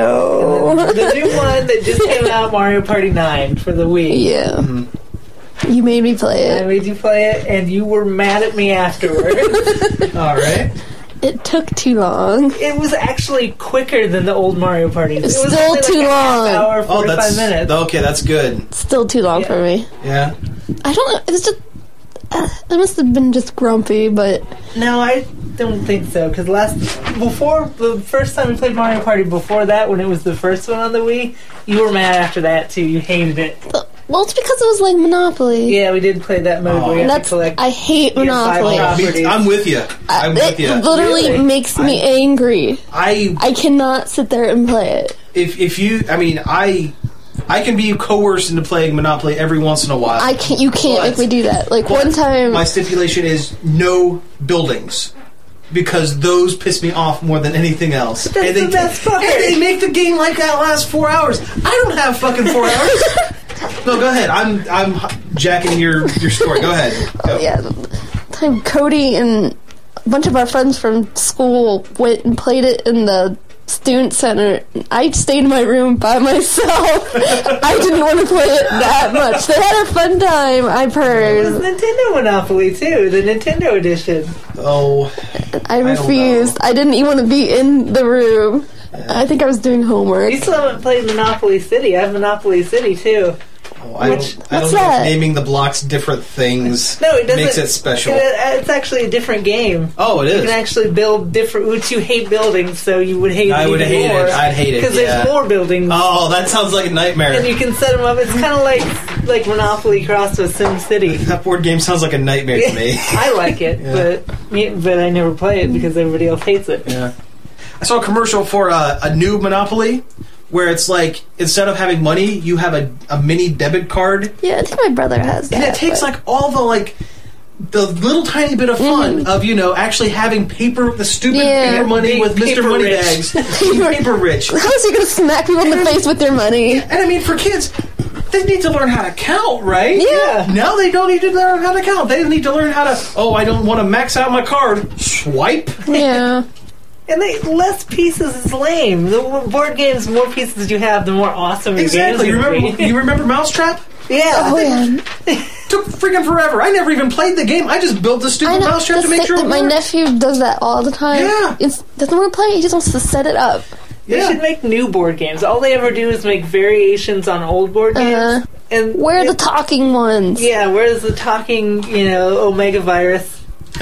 No. The new one that just came out, Mario Party nine for the Wii. Yeah. Mm-hmm. You made me play I it. made you play it, and you were mad at me afterwards. All right. It took too long. It was actually quicker than the old Mario parties. It's it was still only too like a long. Half hour, Oh, forty-five that's minutes. okay. That's good. Still too long Yeah. for me. Yeah. I don't know. It was just. Uh, I must have been just grumpy, but No, I don't think so. Because last, before the first time we played Mario Party, before that, when it was the first one on the Wii, you were mad after that too. You hated it. well, it's because it was like Monopoly. Yeah, we did play that mode Oh. where you And have that's to collect. I hate your five Monopoly. rounds. Me- Properties. I'm with you. I'm I- with it you. literally Really? makes me angry. I I cannot sit there and play it. if if you, I mean, I I can be coerced into playing Monopoly every once in a while. I can't. You can't But- make me do that. Like but one time. my stipulation is no buildings. Because those piss me off more than anything else. That's and they, the best part. And they make the game like that last four hours. I don't have fucking four hours. No, go ahead. I'm I'm jacking your your story. Go ahead. Go. Yeah, the time Cody and a bunch of our friends from school went and played it in the student center. I stayed in my room by myself. I didn't want to play it that much. They had a fun time, I've It was heard. Nintendo Monopoly too, the Nintendo edition. Oh, I don't refused. know. I, didn't even want to be in the room. I think I was doing homework. You still haven't played Monopoly City. I have Monopoly City too. oh I Which- don't. I what's don't know that? if naming the blocks different things No, it doesn't. makes it special. It, it's actually a different game. Oh, it You is. can actually build different. Which you hate buildings, so you would hate. I it would even hate it. more, I'd hate it, because yeah. there's more buildings, Oh, that sounds like a nightmare. and you can set them up. It's kind of like like Monopoly crossed with Sim City. That board game sounds like a nightmare to me. I like it, Yeah. but me, but I never play it because everybody else hates it. Yeah. I saw a commercial for a, a new Monopoly where it's like instead of having money, you have a, a mini debit card, Yeah, I think my brother has that. and it takes but- like all the like the little tiny bit of fun of you know actually having paper the stupid Yeah. paper money Being with Mister paper rich. Moneybags, being paper rich. How is he going to smack people in the face with their money? And I mean, for kids, they need to learn how to count, right? Yeah. Now they don't need to learn how to count. They need to learn how to. Oh, I don't want to max out my card. Swipe. Yeah. And they, less pieces is lame. The more board games, more pieces you have, the more awesome your Exactly. You games remember? will be. You remember Mousetrap? Yeah. Oh, yeah. Took freaking forever. I never even played the game. I just built the I stupid know. mousetrap the to make sa- sure it my worked. nephew does that all the time. Yeah. He doesn't want to play. He just wants to set it up. They Yeah. should make new board games. All they ever do is make variations on old board games. Uh, and Where are the it- talking ones? Yeah, where's the talking, you know, Omega Virus?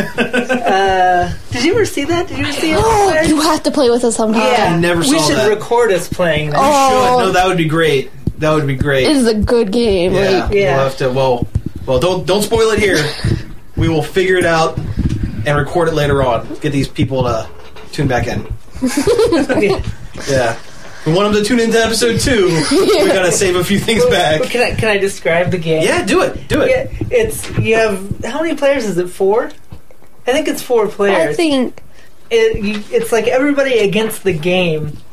uh, did you ever see that? Did you ever see it? Oh, you have to play with us sometime. yeah, I never we saw should that. record us playing that. Oh. Should. No, that would be great. That would be great. It is a good game. yeah. Like, Yeah. We'll have to. Well, well, don't don't spoil it here. We will figure it out and record it later on. Get these people to tune back in. Yeah. Yeah. We want them to tune into episode two. We gotta save a few things back. Can I can I describe the game? Yeah, do it. Do it. Yeah, it's you have how many players is it? Four? I think it's four I players. think It, you, it's like everybody against the game,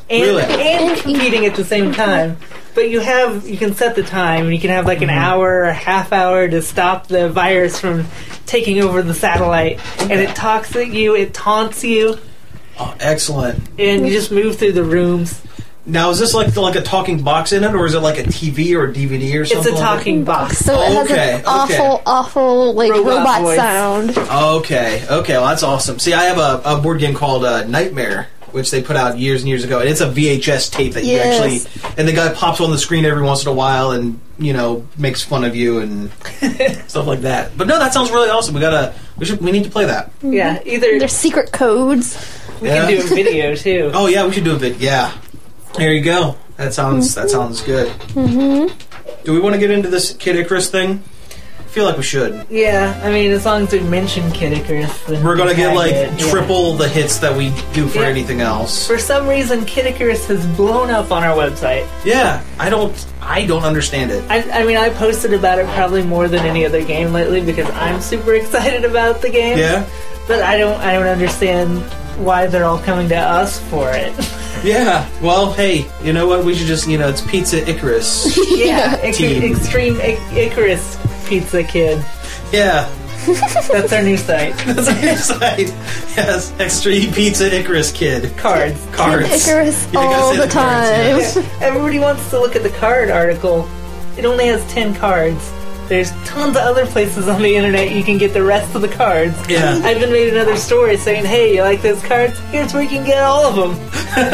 and Really? and competing at the same time. But you have you can set the time, and you can have like an Mm-hmm. hour or a half hour to stop the virus from taking over the satellite. And it talks at you, it taunts you, Oh, excellent. and you just move through the rooms. Now, is this like like a talking box in it, or is it like a T V or a D V D or It's something? a talking box. So it has Okay, an awful, okay. awful like Robot robot, voice. sound. Okay, okay, well that's awesome. See, I have a, a board game called uh, Nightmare, which they put out years and years ago, and it's a V H S tape that Yes. you actually, and the guy pops on the screen every once in a while and, you know, makes fun of you and stuff like that. But no, that sounds really awesome. We gotta, we should, we need to play that. Yeah, either There's secret codes. we Yeah. can do a video too. Oh yeah, we should do a bit. Yeah, there you go. That sounds that sounds good. Mm-hmm. Do we want to get into this Kid Icarus thing? I feel like we should. Yeah, I mean, as long as we mention Kid Icarus, then We're gonna get tag like it, yeah. triple the hits that we do for Yeah. anything else. For some reason, Kid Icarus has blown up on our website. Yeah, I don't, I don't understand it. I, I mean, I posted about it probably more than any other game lately because I'm super excited about the game. Yeah, But I don't, I don't understand why they're all coming to us for it. yeah. Well, hey, you know what? We should just, you know, it's Pizza Icarus. yeah, Ic- Team. Extreme Ic- Icarus Pizza Kid. Yeah, That's our new site. that's on your site. Yes, Extreme Pizza Icarus Kid. Cards. Cards. Icarus Yeah, you gotta all say the cards, time. yes. Yeah, everybody wants to look at the card article. It only has ten cards. There's tons of other places on the internet you can get the rest of the cards. Yeah. I even made another story saying, hey, you like those cards? Here's where you can get all of them.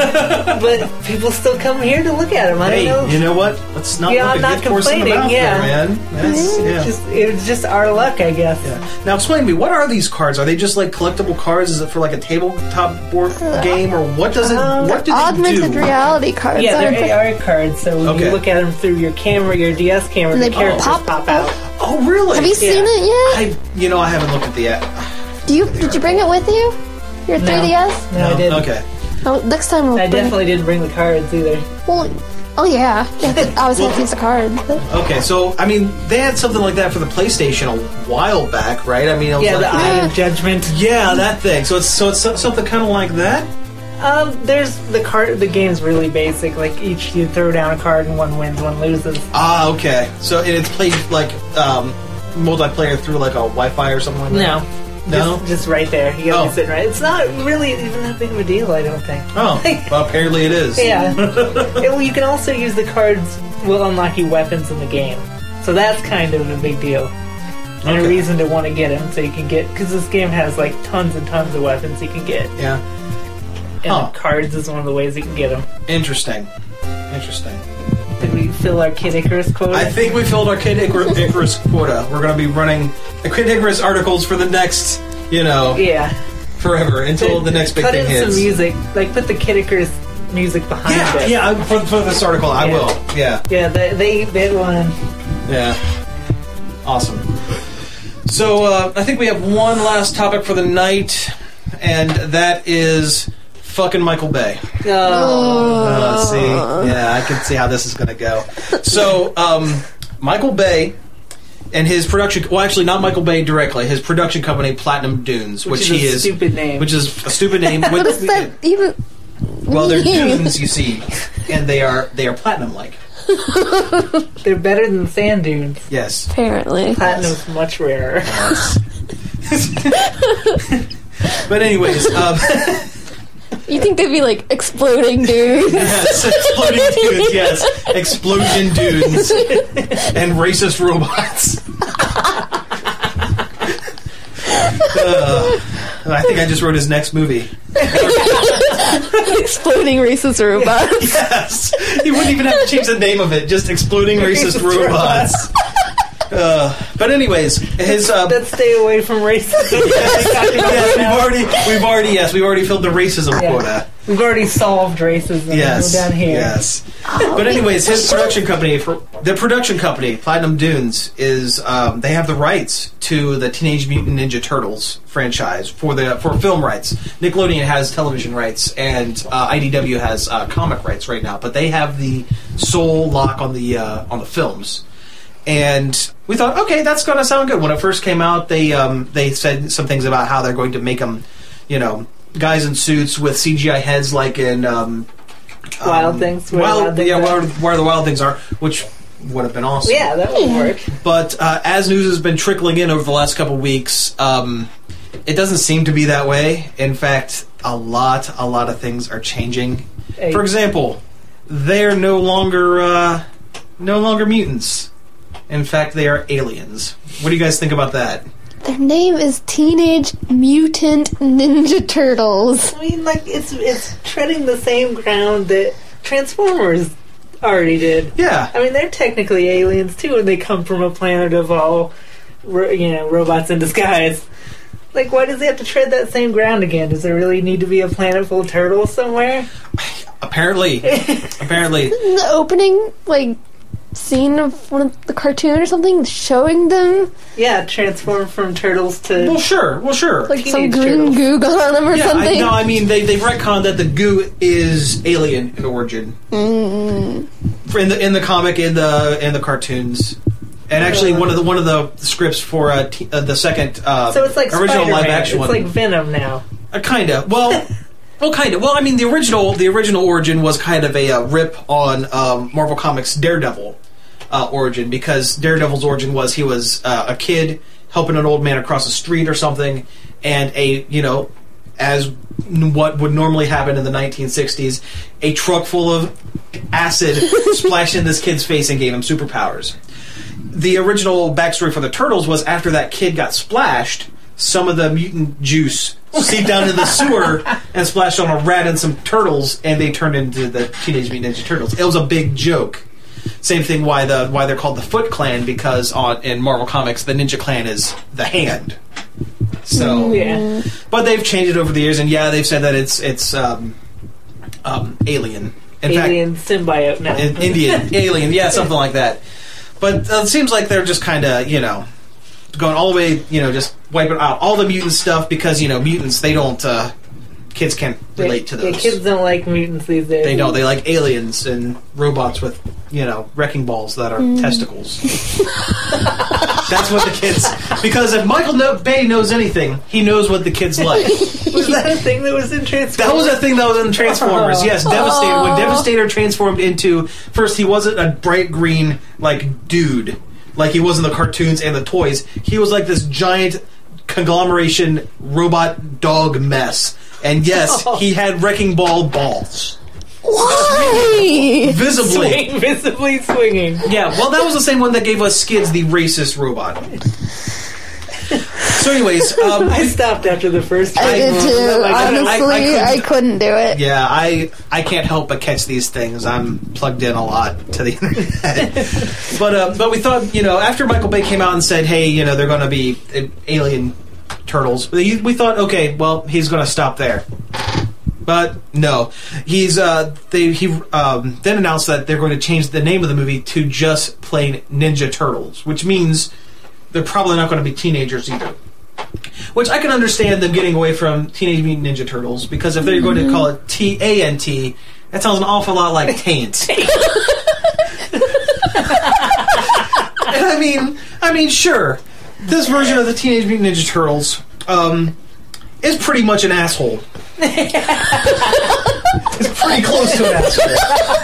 But people still come here to look at them. I Hey, don't know. you know what? Let's not Yeah, look I'm a not gift horse in the complaining, mouth yeah. there, man. That's, yeah. It's just, it's just our luck, I guess. Yeah. Now explain to me, what are these cards? Are they just like collectible cards? Is it for like a tabletop board game, or what does it? Um, what do they Augmented do? reality cards. Yeah, that are they're A R cards, so when Okay. you look at them through your camera, your D S camera, And the they characters pop pop, up. out. Oh, really? Have you seen Yeah. it yet? I, you know, I haven't looked at the app. Do you? Did you bring it with you? Your No. three D S? No, I didn't. Okay. Oh, next time we'll I bring. definitely didn't bring the cards either. Well, oh yeah. You have to, I always have to use a card. Okay. So, I mean, they had something like that for the PlayStation a while back, right? I mean, it was Yeah, like, the Eye of Judgment. yeah, that thing. So it's so it's so- something kind of like that. Um, there's the card. The game's really basic. Like each, you throw down a card and one wins, one loses. Ah, okay. So and it's played like um, multiplayer through like a Wi-Fi or something like that. No, No? just, just right there. You gotta Oh. be sitting right. It's not really even that big of a deal, I don't think. Oh, well, apparently it is. Yeah. Yeah, well, you can also use the cards will unlock you weapons in the game, so that's kind of a big deal. And Okay. a reason to want to get them, so you can get because this game has like tons and tons of weapons you can get, Yeah. and Huh. the cards is one of the ways you can get them. Interesting. Interesting. Did we fill our Kid Icarus quota? I think we filled our Kid Icar- Icarus quota. We're going to be running Kid Icarus articles for the next, you know, yeah. forever until the next big Cut thing in hits. some music, like put the Kid Icarus music behind Yeah, it. yeah. I- For, for this article, I Yeah. will. Yeah, Yeah, they they they won. yeah. Awesome. So uh, I think we have one last topic for the night, and that is fucking Michael Bay. Oh, Uh, see, yeah, I can see how this is going to go. So, um, Michael Bay and his production, well, actually, not Michael Bay directly, his production company, Platinum Dunes, which, which, he is a is, stupid name. which is a stupid name. What With- does that even? well, they're mean? dunes, you see, and they are they are platinum-like. They're better than sand dunes. Yes. Apparently. Platinum's much rarer. But anyways, um, You think they'd be like exploding dudes? yes, exploding dunes, yes, explosion dunes, and racist robots. Uh, I think I just wrote his next movie. Exploding racist robots. Yes, he wouldn't even have to change the name of it. Just exploding racist robots. Uh, but anyways, his uh, Let's stay away from racism. yes, we've already we've already yes we've already filled the racism Yeah. quota. We've already solved racism. Yes, Go down here. yes. But anyways, his production company, for the production company, Platinum Dunes, is um, they have the rights to the Teenage Mutant Ninja Turtles franchise for the for film rights. Nickelodeon has television rights, and uh, I D W has uh, comic rights right now. But they have the sole lock on the uh, on the films. And we thought, okay, that's going to sound good. When it first came out, they um, they said some things about how they're going to make them, you know, guys in suits with C G I heads like in um, Wild Things. Where Wild, wild things yeah, are. where, where the wild things are, which would have been awesome. Yeah, that would work. But uh, as news has been trickling in over the last couple of weeks, um, it doesn't seem to be that way. In fact, a lot, a lot of things are changing. Hey. For example, they're no longer, uh, no longer mutants. In fact, they are aliens. What do you guys think about that? Their name is Teenage Mutant Ninja Turtles. I mean, like, it's it's treading the same ground that Transformers already did. Yeah. I mean, they're technically aliens, too, and they come from a planet of all, ro- you know, robots in disguise. Like, why does he have to tread that same ground again? Does there really need to be a planet full of turtles somewhere? Apparently. Apparently. In the opening, like, scene of one of the cartoon or something showing them Yeah, transform from turtles to... Well, sure. Well, sure. like some Teenage green Turtles. goo got on them or Yeah, I, something. no, I mean, they, they've retconned that the goo is alien in origin. Mm. For in the in the comic, in the in the cartoons. And actually, one of the one of the scripts for uh, t- uh, the second uh, So it's like original Spider-Man. live action It's one, like Venom now. uh, kind of. Well, well, kind of. Well, I mean, the original the original origin was kind of a uh, rip on um, Marvel Comics' Daredevil uh, origin, because Daredevil's origin was he was uh, a kid helping an old man across the street or something, and a you know, as n- what would normally happen in the nineteen sixties, a truck full of acid splashed in this kid's face and gave him superpowers. The original backstory for the Turtles was after that kid got splashed, some of the mutant juice seeped down into the sewer and splashed on a rat and some turtles, and they turned into the Teenage Mutant Ninja Turtles. It was a big joke. Same thing why the why they're called the Foot Clan, because on in Marvel Comics the Ninja Clan is the hand. So, Yeah. but they've changed it over the years, and yeah, they've said that it's it's um, um, alien. In Alien symbiote now. fact, in, Indian alien, yeah, something like that. But uh, it seems like they're just kind of, you know, going all the way, you know, just wiping out all the mutant stuff, because, you know, mutants, they don't, uh, kids can't relate to Yeah, those. kids don't like mutants these days. They don't. They like aliens and robots with, you know, wrecking balls that are testicles. That's what the kids... Because if Michael no- Bay knows anything, he knows what the kids like. Was that a thing that was in Transformers? That was a thing that was in Transformers. Oh. Yes, Devastator. When Aw. Devastator transformed into... First, he wasn't a bright green, like, dude. Like he was in the cartoons and the toys. He was like this giant conglomeration robot dog mess. And yes, Oh. he had wrecking ball balls. Why? Visibly. Swing, visibly swinging. Yeah, well, that was the same one that gave us Skids, the racist robot. So anyways, um, I stopped after the first I try. did too. Like, I- I Honestly, couldn't- I couldn't do it. yeah, I I can't help but catch these things. I'm plugged in a lot to the internet. but uh, but we thought, you know, after Michael Bay came out and said, hey, you know, they're going to be uh, alien turtles, we we thought, okay, well, he's going to stop there. But no, he's uh, they he um, then announced that they're going to change the name of the movie to just plain Ninja Turtles, which means they're probably not going to be teenagers either. Which I can understand them getting away from Teenage Mutant Ninja Turtles, because if they're going to call it T A N T, that sounds an awful lot like taint. And I mean, I mean, sure, this version of the Teenage Mutant Ninja Turtles um, is pretty much an asshole. It's pretty close to an asshole.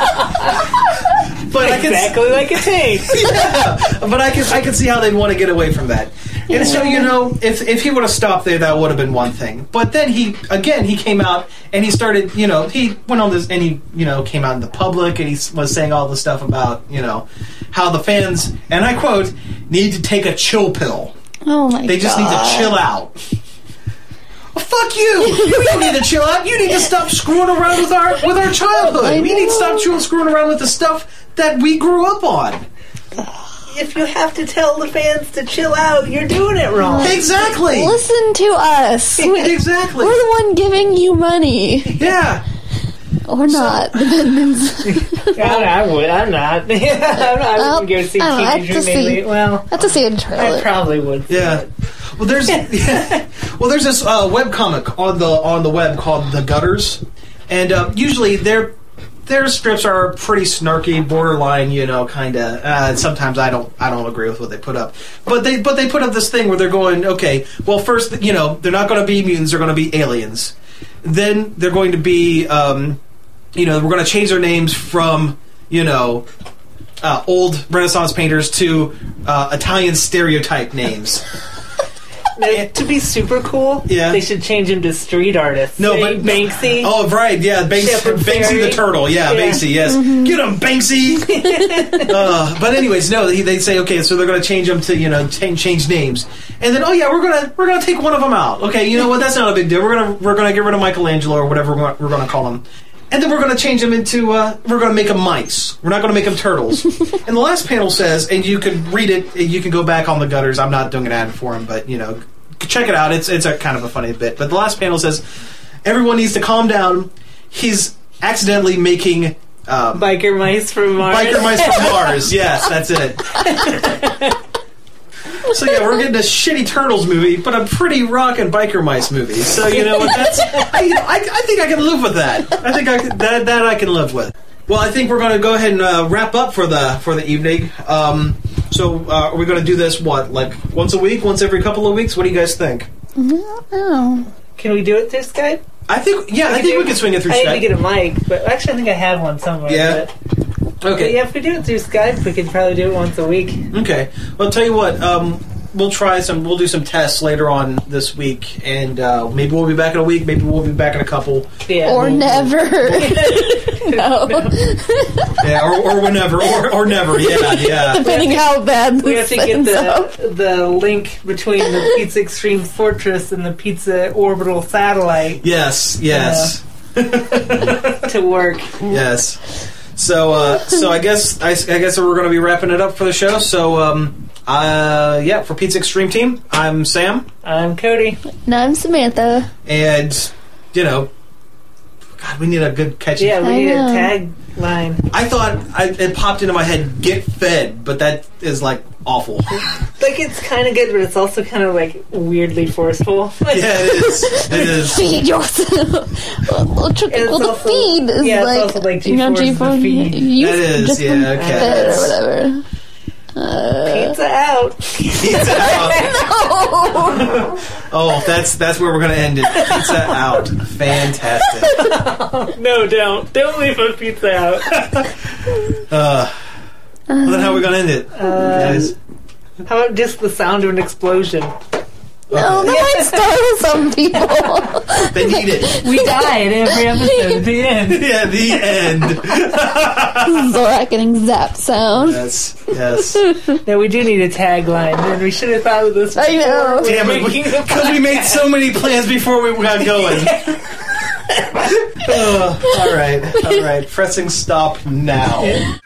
But I can, Exactly like a tank. yeah, but I can I can see how they'd want to get away from that. And so, you know, if if he would have stopped there, that would have been one thing. But then he again he came out and he started, you know, he went on this and he, you know, came out in the public and he was saying all the stuff about, you know, how the fans, and I quote, need to take a chill pill. Oh my god. They just need to chill out. Well, fuck you! You don't need to chill out. You need to stop screwing around with our with our childhood. I You need to know. stop screwing screwing around with the stuff that we grew up on. If you have to tell the fans to chill out, you're doing it wrong. Exactly. Listen to us. We're Exactly. the one giving you money. Yeah. Or not. Depends. I, I would. I'm not. I'm not I Well, wouldn't go see I don't know, Teenage I'd just Mutant see- Ninja- Well, I have to see a I trailer. probably would. Yeah. Well, there's yeah. well, there's this uh, web comic on the on the web called The Gutters, and uh, usually their their strips are pretty snarky, borderline, you know, kind of. Uh, sometimes I don't I don't agree with what they put up, but they but they put up this thing where they're going, okay, well, first, you know, they're not going to be mutants, they're going to be aliens. Then they're going to be um, you know, we're going to change their names from, you know, uh, old Renaissance painters to uh, Italian stereotype names. Now, to be super cool, Yeah. they should change him to street artists. No, Say but Banksy. Oh, right, yeah, Banks, Shepherd Banksy Fairy. the turtle, yeah, Yeah. Banksy, yes, get him, Banksy. uh, but anyways, no, they, they say okay, so they're going to change them to you know change, change names, and then oh yeah, we're gonna we're gonna take one of them out. Okay, you know what? That's not a big deal. We're gonna we're gonna get rid of Michelangelo or whatever we're gonna, we're gonna call him. And then we're going to change them into, uh, we're going to make them mice. We're not going to make them turtles. And the last panel says, and you can read it, you can go back on the gutters. I'm not doing an ad for him, but, you know, check it out. It's it's a kind of a funny bit. But the last panel says, everyone needs to calm down. He's accidentally making... Um, Biker mice from Mars. Biker mice from Mars. Yes, that's it. So yeah, we're getting a shitty Turtles movie, but a pretty rockin' biker mice movie. So you know what? That's I, you know, I, I think I can live with that. I think I can, that that I can live with. Well, I think we're going to go ahead and uh, wrap up for the for the evening. Um, so uh, are we going to do this what like once a week, once every couple of weeks? What do you guys think? Oh. Can we do it through Skype? I think yeah, I think we can swing it through I Skype. need to get a mic, but actually I think I have one somewhere. Yeah. But, Okay. but yeah, if we do it through Skype, we could probably do it once a week. Okay. Well, I'll tell you what. Um, we'll try some. We'll do some tests later on this week, and uh, maybe we'll be back in a week. Maybe we'll be back in a couple. Yeah. Or never. No. Yeah, or, or whenever, or, or never. Yeah, yeah. Depending how bad We have this to get ends up. the the link between the Pizza Extreme Fortress and the Pizza Orbital Satellite Yes, yes, to work. yes. So, uh, so I guess I, I guess we're going to be wrapping it up for the show. So, um, uh, yeah, for Pizza Extreme Team, I'm Sam, I'm Cody. No, I'm Samantha. and you know, God, we need a good catchy. Yeah, we I need a know. tagline. I thought I, it popped into my head, "Get fed," but that is like awful. Like, it's kind of good, but it's also kind of, like, weirdly forceful. Yeah, it is. It is. Feed yourself. well, well, tr- It's well, the also- feed is yeah, it's like, also like you know, G four is the feed. You That is, just yeah, been okay. fed or whatever. Uh, Pizza out. Pizza out. Oh, that's that's where we're gonna end it. Pizza out. Fantastic. No, don't. Don't leave a pizza out. Uh, well, then how are we gonna end it, guys? How about just the sound of an explosion? no, that might startle some people. They need it. We die at every episode at the end. Yeah, the end. Zorak getting zap sound. Yes, yes. No, we do need a tagline, and we should have thought of this. I know. before Damn it, making the because we made so many plans before we got going. Uh, all right, all right. Pressing stop now.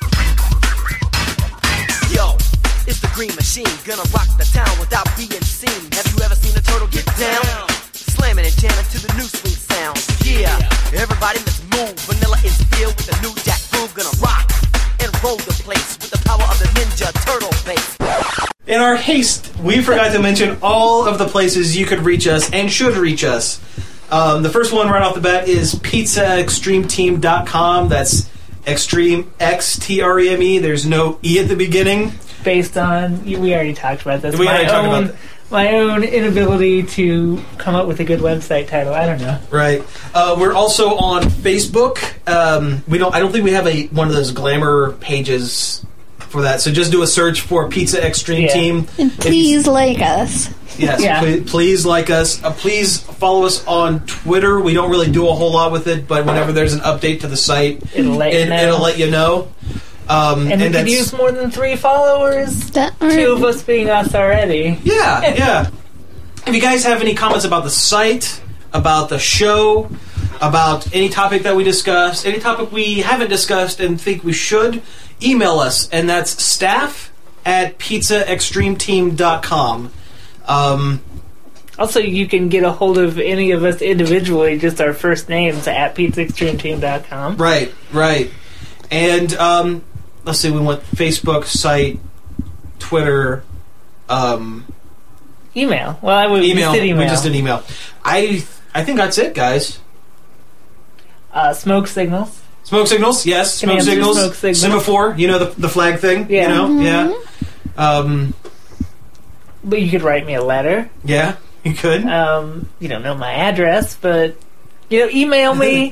Yo, it's the Green Machine, gonna rock the town without being seen. Have you ever seen a turtle get down? Slamming and jamming to the new swing sound. Yeah, everybody let's move. Vanilla is filled with a new jack groove. Gonna rock and roll the place with the power of the Ninja Turtle bass. In our haste, we forgot to mention all of the places you could reach us and should reach us. Um, the first one right off the bat is pizza extreme team dot com. That's Extreme X T R E M E. There's no E at the beginning. Based on, we already talked about this. We my already talked own, about that. My own inability to come up with a good website title. I don't know. Right. Uh, we're also on Facebook. Um, we don't. I don't think we have a one of those glamour pages for that. So just do a search for Pizza Extreme Yeah. Team. And If you- please like us. Yes, Yeah. please, please like us. Uh, please follow us on Twitter. We don't really do a whole lot with it, but whenever there's an update to the site, It'll let you it, know. it'll let you know. Um, And, we could that's use more than three followers. That Two of us being us already. yeah, yeah. If you guys have any comments about the site, about the show, about any topic that we discussed, any topic we haven't discussed and think we should, email us, and that's staff at pizza extreme team dot com. Um, Also, you can get a hold of any of us individually, just our first names at pizza extreme team dot com. right, right. And um, let's see, we went Facebook, site, Twitter, um, Email. Well, I would email. We, did email. We just did email. I I think that's it, guys. Uh, smoke signals. Smoke signals, yes. Can Smoke answer signals. smoke signals. Semaphore, you know the the flag thing. Yeah. You know, yeah. Um, But you could write me a letter. yeah, you could. Um, you don't know my address, but you know, email me.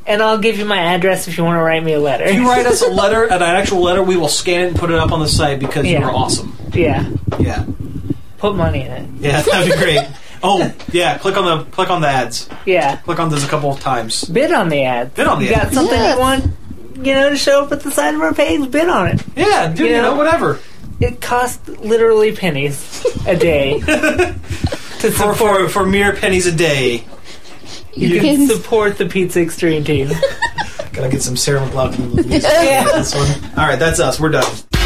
And I'll give you my address if you want to write me a letter. If you write us a letter, an actual letter, we will scan it and put it up on the site because Yeah. you are awesome. Yeah. Yeah. Put money in it. Yeah, that'd be great. Oh, yeah, click on the click on the ads. Yeah. Click on this a couple of times. Bid on the ad. Bid on the you ad. got something Yes. you want, you know, to show up at the side of our page, bid on it. Yeah, dude, You you know, know? whatever. It costs literally pennies a day to For, support. for, for mere pennies a day. You You can can- support the Pizza Extreme team. Gotta get some Sarah McLachlan music. Yeah. This one. Alright, that's us. We're done.